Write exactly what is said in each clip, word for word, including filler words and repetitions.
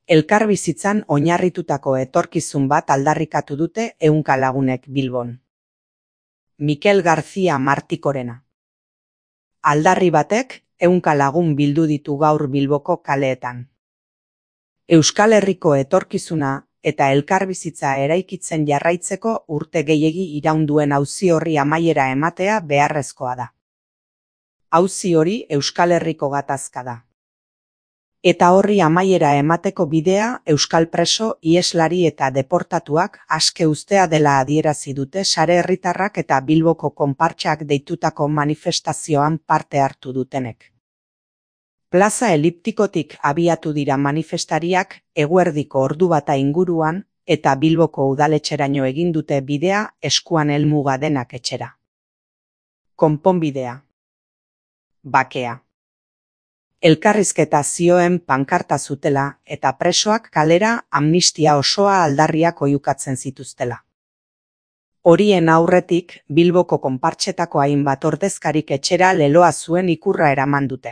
Elkarbizitzan oinarritutako etorkizun bat aldarrikatu dute ehunka lagunek Bilbon. Mikel García Martikorena. Aldarri batek ehunka lagun bildu ditu gaur Bilboko kaleetan. Euskal Herriko etorkizuna eta elkarbizitza eraikitzen jarraitzeko urte gehiegi iraun duen auzi horri amaiera ematea beharrezkoa da. Auzi hori Euskal Herriko gatazka da. Eta horri amaiera emateko bidea euskal preso, iheslari eta deportatuak aske uztea dela adierazi dute sare herritarrak eta Bilboko konpartsak deitutako manifestazioan parte hartu dutenek. Plaza eliptikotik abiatu dira manifestariak eguerdiko ordu bata inguruan eta Bilboko udaletxeraino egin dute bidea eskuan helmuga denak etxera. Konponbidea. Bakea. Elkarrizketa zioen pankarta zutela eta presoak kalera amnistia osoa aldarriak oihukatzen zituztela. Horien aurretik Bilboko konpartsetako hainbat ordezkarik etxera leloa zuen ikurra eraman dute.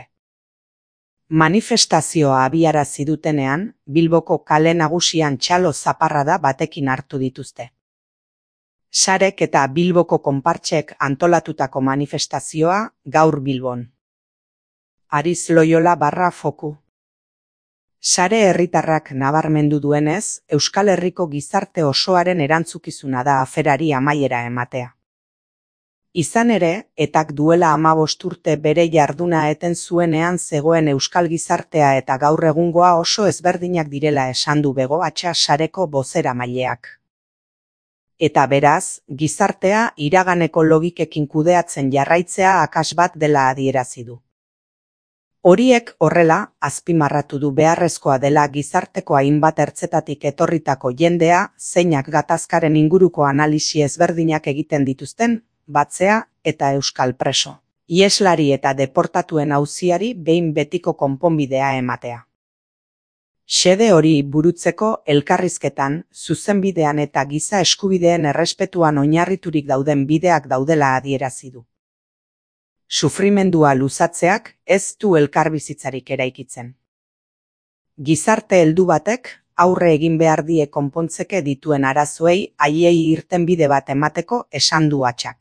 Manifestazioa abiarazi dutenean, Bilboko kale nagusian txalo zaparrada batekin hartu dituzte. Sarek eta Bilboko konpartsek antolatutako manifestazioa gaur Bilbon. Ariz Loyola barra foku. Sare herritarrak nabarmendu duenez, Euskal Herriko gizarte osoaren erantzukizuna da aferari amaiera ematea. Izan ere, etak duela hamabost urte bere jarduna eten zuenean zegoen euskal gizartea eta gaur egungoa oso ezberdinak direla esan du Bego Atxa sareko bozeramaileak. Eta beraz, gizartea iraganeko logikekin kudeatzen jarraitzea akas bat dela adierazi du. Horiek horrela, azpimarratu du beharrezkoa dela gizarteko hainbat ertzetatik etorritako jendea, zeinak gatazkaren inguruko analisi ezberdinak egiten dituzten, batzea eta euskal preso, iheslari eta deportatuen auziari behin betiko konponbidea ematea. Xede hori burutzeko elkarrizketan, zuzenbidean eta giza eskubideen errespetuan oinarriturik dauden bideak daudela adierazi du. Sufrimendua luzatzeak ez du elkarbizitzarik eraikitzen. Gizarte heldu batek aurre egin behar die konpontzeke dituen arazoei haiei irtenbide bat emateko esan du Atxak.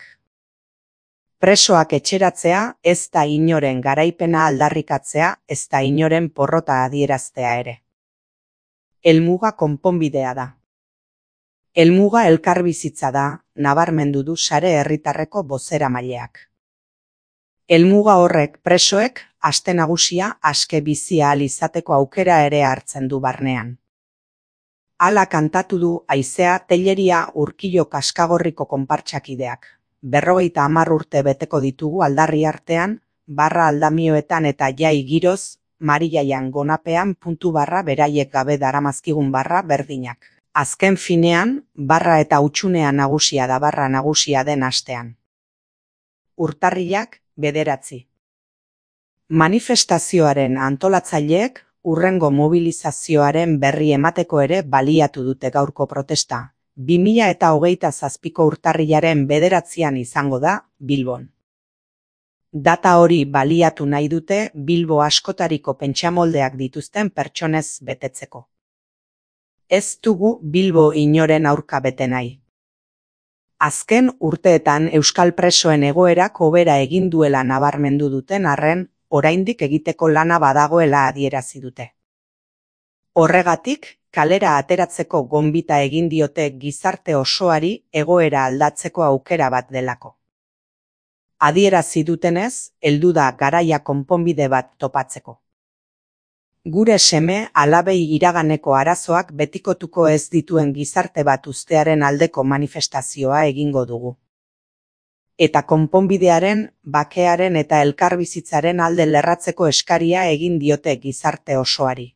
Presoak etxeratzea ez da inoren garaipena aldarrikatzea, ez da inoren porrota adieraztea ere. Helmuga konponbidea da. Helmuga elkarbizitza da, nabarmendu du sare herritarreko bozeramaileak. Helmuga horrek presoek aste nagusia aske bizi ahal izateko aukera ere hartzen du barnean. Hala kantatu du Haizea Telleria Urkillo Kaskagorriko konpartsakideak. Berrogeita hamar urte beteko ditugu aldarri artean, barra aldamioetan eta jai giroz, Marijaian gonapean puntu barra beraiek gabe daramazkigun barra berdinak. Azken finean, barra eta hutsunea nagusia da barra nagusia den astean. Urtarrilak bederatzi. Manifestazioaren antolatzaileek hurrengo mobilizazioaren berri emateko ere baliatu dute gaurko protesta. bi mila eta hogeita zazpiko urtarrilaren bederatzian izango da Bilbon. Data hori baliatu nahi dute Bilbo askotariko pentsamoldeak dituzten pertsonez betetzeko. Ez dugu Bilbo inoren aurka bete nahi. Azken urteetan euskal presoen egoerak hobera egin duela nabarmendu duten arren, oraindik egiteko lana badagoela adierazi dute. Horregatik, kalera ateratzeko gonbita egin diote gizarte osoari egoera aldatzeko aukera bat delako. Adierazi dutenez, heldu da garaia konponbide bat topatzeko. Gure seme alabei iraganeko arazoak betikotuko ez dituen gizarte bat uztearen aldeko manifestazioa egingo dugu. Eta konponbidearen, bakearen eta elkarbizitzaren alde lerratzeko eskaria egin diote gizarte osoari.